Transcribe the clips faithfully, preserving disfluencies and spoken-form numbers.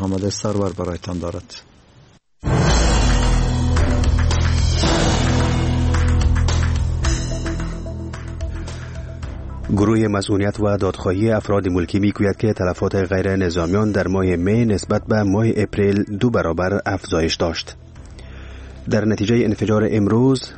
محمد سرور برایتان دارد. گروه مسئولیت و دادخواهی افراد ملکی میگوید که تلفات غیر نظامیان در ماه می نسبت به ماه اپریل دو برابر افزایش داشت. در نتیجه انفجار امروز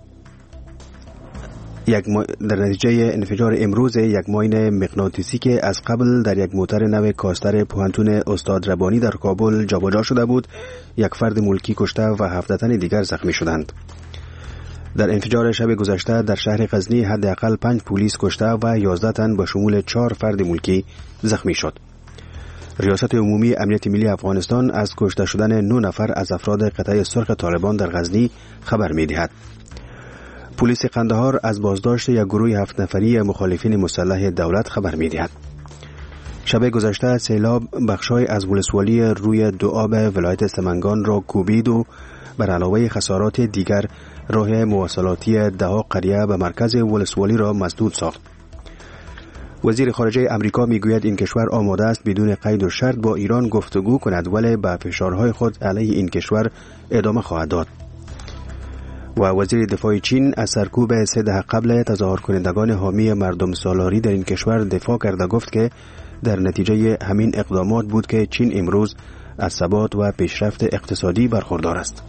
یک ما... در نتیجه انفجار امروز یک ماین مغناطیسی که از قبل در یک موتر نو کاستر پوهنتون استاد ربانی در کابل جابجا شده بود، یک فرد ملکی کشته و هفده تن دیگر زخمی شدند. در انفجار شب گذشته در شهر غزنی حداقل پنج پلیس کشته و یازده تن به شمول چهار فرد ملکی زخمی شد. ریاست عمومی امنیت ملی افغانستان از کشته شدن نه نفر از افراد قطعه سرخ طالبان در غزنی خبر می‌دهد. پلیس قندهار از بازداشت یک گروه هفت نفری مخالفین مسلح دولت خبر می‌دهد. شب گذشته سیلاب بخشای از ولسوالی روی دو آب ولایت سمنگان را کوبید و بر علاوه خسارات دیگر راه مواصلاتی دهها قریه به مرکز ولسوالی را مسدود ساخت. وزیر خارجه امریکا میگوید این کشور آماده است بدون قید و شرط با ایران گفتگو کند، ولی به فشارهای خود علیه این کشور ادامه خواهد داد. و وزیر دفاع چین از سرکوب سه دهه قبل تظاهر کنندگان حامی مردم سالاری در این کشور دفاع کرده، گفت که در نتیجه همین اقدامات بود که چین امروز از ثبات و پیشرفت اقتصادی برخوردار است.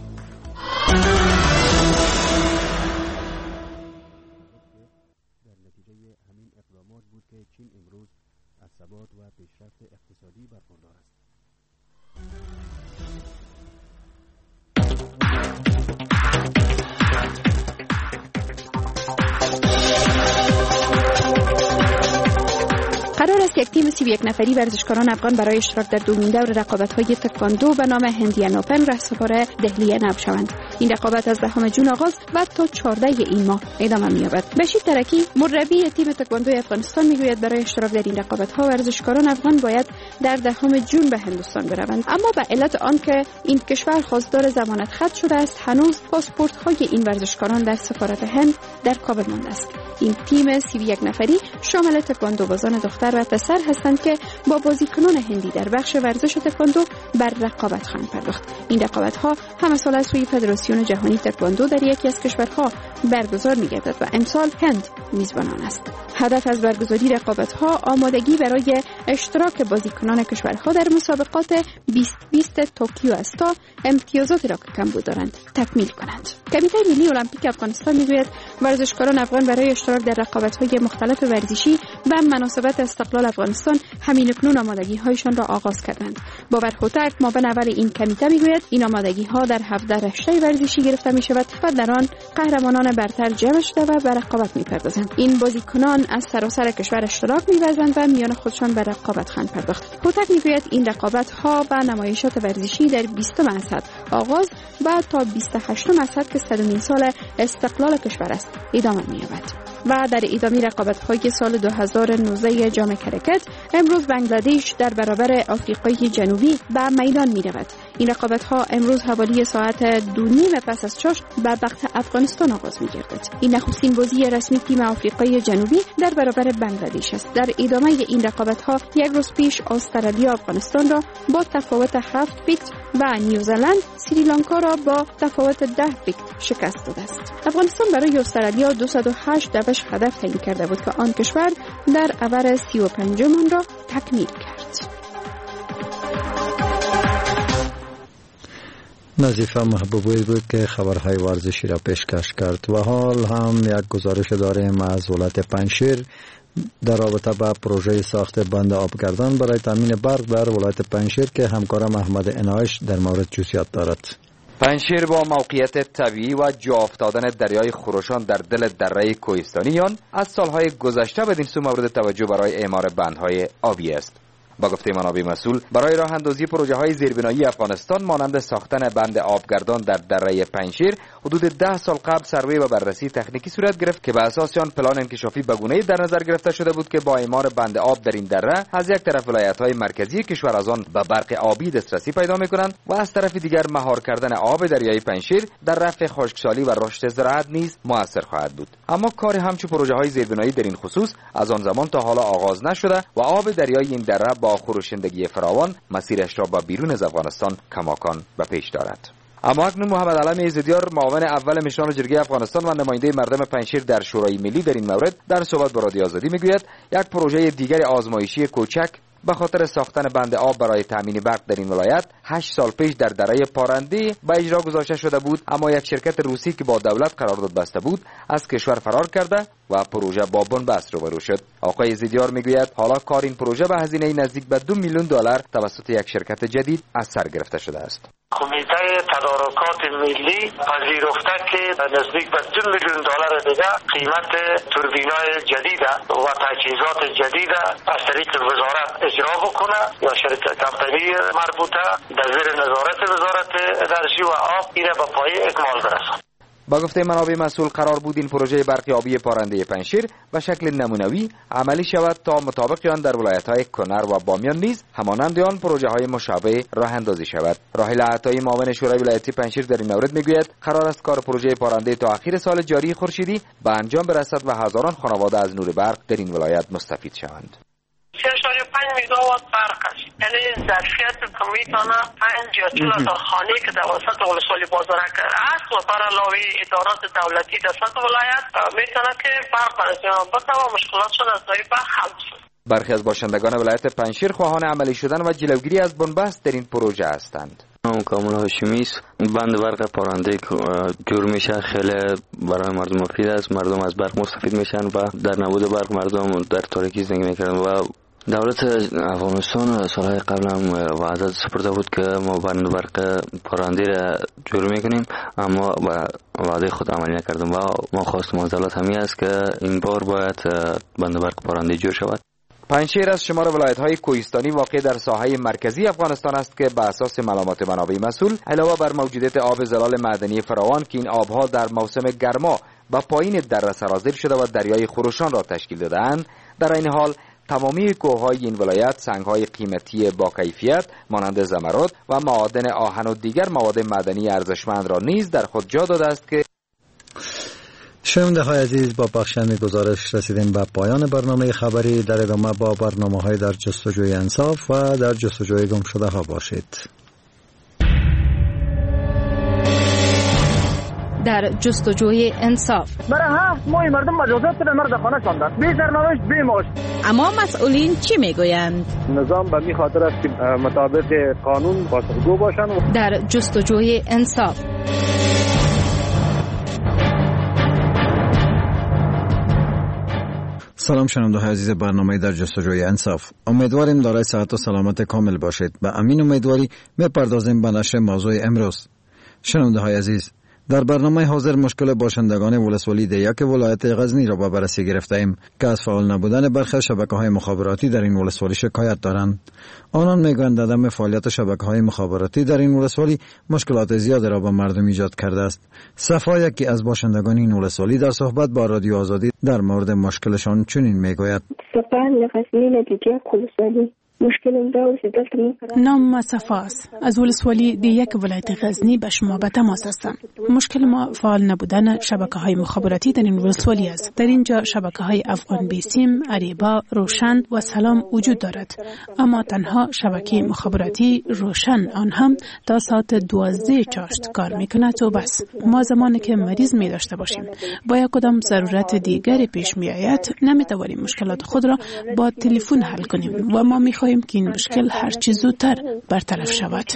قرار است یک تیم سی و یک نفری ورزشکاران افغان برای اشتراک در دومین دور رقابت‌های تکواندو به نام هندیان اوپن رهسپار دهلی نو شوند. این رقابت از دهم جون آغاز و تا چهاردهم این ماه ادامه می‌یابد. بشیر ترکی مربی تیم تکواندو افغانستان میگوید برای اشتراک در این رقابت‌ها ورزشکاران افغان باید در دهم جون به هندوستان بروند، اما به علت آنکه این کشور خواستار ضمانت خط شده است هنوز پاسپورت‌های این ورزشکاران در سفارت هند در کابل مانده است. این تیم سی و یک نفری شامل تکواندوبازان دختر و پسر هستند که با بازیکنان هندی در بخش ورزش تکواندو بر رقابت خواهند پرداخت. این رقابت‌ها همه سال از سوی فدراسیون جهانی تکواندو در یکی از کشورها برگزار می‌گردد و امسال هند میزبان آن است. هدف از برگزاری رقابت‌ها آمادگی برای اشتراک بازیکنان کشورها در مسابقات بیست بیست توکیو است تا امتیازاتی را که کمبود دارند تکمیل کنند. کمیته ملی المپیک افغانستان می‌گوید ورزشکاران افغان برای اشتراک در رقابت‌های مختلف ورزشی و مناسبت استقلال افغانستان همین اکنون آمادگی‌هایشان را آغاز کردند. باور هوتک معاون اول این کمیته می‌گوید این آمادگی‌ها در هفده رشته ورزشی گرفته می‌شود و در آن قهرمانان برتر جمع شده و به رقابت می‌پردازند. این بازیکنان از سراسر کشور اشتراک می‌ورزند و میان خودشان به رقابت خواهند پرداخت. هوتک می‌گوید این رقابت‌ها و نمایشات ورزشی در بیستم اسد آغاز و تا بیست و هشتم اسد که صدمین سال استقلال کشور است ادامه می‌یابد. و در ادامه رقابت‌های سال دو هزار و نوزده جام کرکت امروز بنگلادش در برابر آفریقای جنوبی به میدان می‌رود. این رقابت‌ها امروز حوالی ساعت دو نیم پس از چاش به وقت افغانستان آغاز می‌گردد. این نخستین بازی رسمی تیم آفریقای جنوبی در برابر بنگلادش است. در ادامه این رقابت‌ها یک روز پیش استرالیا افغانستان را با تفاوت هفت ویکت و نیوزلند سریلانکا را با تفاوت ده ویکت شکست داده است. افغانستان برای استرالیا دویست و هشت دوش هدف تعیین کرده بود که آن کشور در اوور سی و پنجم آن را تکمیل کرد. نظیفه محبوبی بود که خبرهای ورزشی را پیشکش کرد و حال هم یک گزارش داریم از ولایت پنجشیر در رابطه با پروژه ساخت بند آبگردان برای تامین برق در ولایت پنجشیر که همکارم احمد عنایش در مورد جزئیات دارد. پنجشیر با موقعیت طبیعی و جا افتادن دریای خروشان در دل دره کوهستانیان از سالهای گذشته بدین سو مورد توجه برای اعمار بندهای آبی است. با گفته منابع مسئول برای راه اندازی پروژه های زیربنایی افغانستان مانند ساختن بند آبگردان در دره پنجشیر حدود ده سال قبل سروی و بررسی تکنیکی صورت گرفت که به اساس آن پلان انکشافی به گونه‌ای در نظر گرفته شده بود که با اعمار بند آب در این دره از یک طرف ولایت‌های مرکزی کشور از آن به برق آبی دسترسی پیدا می‌کنند و از طرف دیگر مهار کردن آب دریای پنجشیر در رفع خشکسالی و رشد زراعت نیز موثر خواهد بود. اما کار همچون پروژه های زیربنایی در این خصوص از آن زمان تا حالا آغاز نشده و آب دریای این دره با خروشندگی فراوان مسیرش را با بیرون از افغانستان کماکان به پیش دارد. اما اکنون محمد علم ایزدیار معاون اول مشران جرگه افغانستان و نماینده مردم پنجشیر در شورای ملی در این مورد در صحبت با رادیو آزادی میگوید یک پروژه دیگر آزمایشی کوچک به خاطر ساختن بند آب برای تامین برق در این ولایت هشت سال پیش در دره پارندی به اجرا گذاشته شده بود، اما یک شرکت روسی که با دولت قرارداد بسته بود از کشور فرار کرده و پروژه با بنبست روبرو شد. آقای ایزدیار میگوید حالا کار این پروژه به هزینه نزدیک به دو میلیون دلار توسط یک شرکت جدید از سر گرفته شده است. کمیته تدارکات ملی پذیرفته که نزدیک به دو میلیون دلار دیگه قیمت توربینای جدید و تجهیزات جدید از طریق وزارت اجرا بکنه یا شرکت کمپانی مربوطه در زیر نظارت وزارت انرژی و آب این به پایه اکمال برسد. با گفته منابع مسئول قرار بود این پروژه برق آبی پارنده پنجشیر به شکل نمونوی عملی شود تا مطابق آن در ولایت‌های کنر و بامیان نیز همانند آن پروژه‌های مشابه راه اندازی شود. راحل عطایی معاون شورای ولایتی پنجشیر در این مورد میگوید قرار است کار پروژه پارنده تا آخر سال جاری خورشیدی به انجام برسد و هزاران خانواده از نور برق در این ولایت مستفید شوند. سه اشاریه پنج مگاوات برق است، یعنی ظرفیت که میتونه پنج یا چهل تا خانه که توسط ولسوالی بازرگان است و بر علاوه ادارات دولتی در سطح ولایت میتونه که برق برسونه بسته و مشکلاتشون از نوع برق حل شد. برخی از باشندگان ولایت پنجشیر خواهان عملی شدن و جلوگیری از بنبست در این پروژه هستند. نام کامل هاشمی است. بند برق پارنده جور میشه، خیلی برای مردم مفید است. مردم از برق مستفید میشن و در نبود برق مردم در تاریکی زندگی میکردن و دولت افغانستان سالهای قبل هم وعده سپرده بود که ما بند برق پارنده را جور میکنیم، اما با وعده خود عملی نکردیم و ما خواستیم از دولت همی است که این بار باید بند برق پارنده جور شود. پنجشیر از شمار ولایت‌های کوهستانی واقع در ساحه مرکزی افغانستان است که به اساس معلومات منابع مسئول علاوه بر موجودیت آب زلال معدنی فراوان که این آبها در موسم گرما به پایین دره سرازیر شده و دریای خروشان را تشکیل داده‌اند، در این حال تمامی کوههای این ولایت سنگ‌های قیمتی با کیفیت مانند زمرد و معادن آهن و دیگر مواد معدنی ارزشمند را نیز در خود جا داده است که شنونده های عزیز، با بخشنده گزارش رسیدیم به پایان برنامه خبری. در ادامه با برنامه های در جستجوی انصاف و در جستجوی گم شده ها باشید. در جستجوی انصاف برای ها مای مردم مجازات به مرد خانه شاندن، بی سرنوشت بی معاش. اما مسئولین چی میگویند؟ نظام به می خاطر است که مطابق قانون پاسخگو باشند. در جستجوی انصاف سلام شنونده های عزیز برنامه در جستجوی انصاف، امیدواریم دارای صحت و سلامت کامل باشید. به امین امیدواری میپردازیم به نشر موضوع امروز. شنونده های عزیز، در برنامه حاضر مشکل باشندگان ولسوالی دیک ولایت غزنی را به بررسی گرفته ایم که از فعال نبودن برخی شبکه‌های مخابراتی در این ولسوالی شکایت دارند. آنان میگویند عدم فعالیت شبکه‌های مخابراتی در این ولسوالی مشکلات زیادی را به مردم ایجاد کرده است. صفا یکی از باشندگان این ولسوالی در صحبت با رادیو آزادی در مورد مشکلشان چنین میگوید: نام صفا است. از ولسوالی دیک ولایت غزنی به شما به تماس هستم. مشکل ما فعال نبودن شبکه‌های مخابراتی در این ولسوالی است. در اینجا شبکه‌های افغان بیسیم، اریبا، روشن و سلام وجود دارد، اما تنها شبکه مخابراتی روشن آن هم تا ساعت دوازده چاشت کار میکند و بس. ما زمانی که مریض می داشته باشیم با یک کدام ضرورت دیگری پیش می آید نمیتوانیم مشکلات خود را با تلفن حل کنیم و ما می خواهیم که این مشکل هر چه زودتر برطرف شود.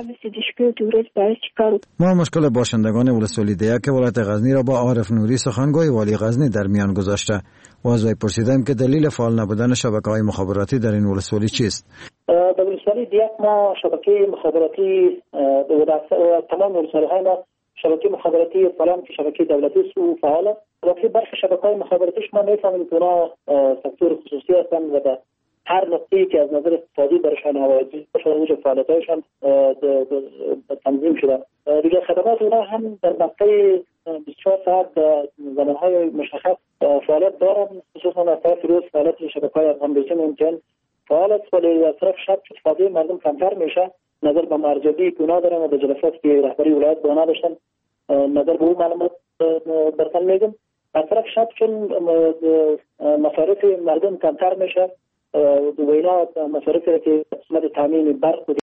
ما مشکل باشندگان ولسوالی دیک ولایت غزنی را با عارف نوری سخنگوی والی غزنی در میان گذاشته و از وی پرسیدیم که دلیل فعال نبودن شبکه‌های مخابراتی در این ولسوالی چیست؟ در ولسوالی دیک ما شبکه مخابراتی و تمام ولسوالی‌های ما شبکه مخابراتی فعال که شبکه دولتی است و فعال است. وقتی برخی شبکه‌های مخابراتیش ما می‌فهمیم که اونا سکتور خصوصی هستند و در هر نقطه‌ای که از نظر اقتصادی برشان حوادث باشه فعالیت‌هایشان تنظیم شده. دیگه خدمات اونا هم در مقطع بیست و چهار ساعت زمان‌های مشخص فعالیت دارن، خصوصا از طرف روز فعالیت شبکه‌های افغان بیسیم ممکن فعال است، ولی از طرف شب استفاده مردم کمتر میشه. نظر به مرجعی که اونا دارن و به جلسات که رهبری ولایت به اونا داشتن نظر به اون معلومات برتن میگم. از طرف شب چون مصارف مردم کمتر میشه دو اینا مصارفی که قسمت تامین برق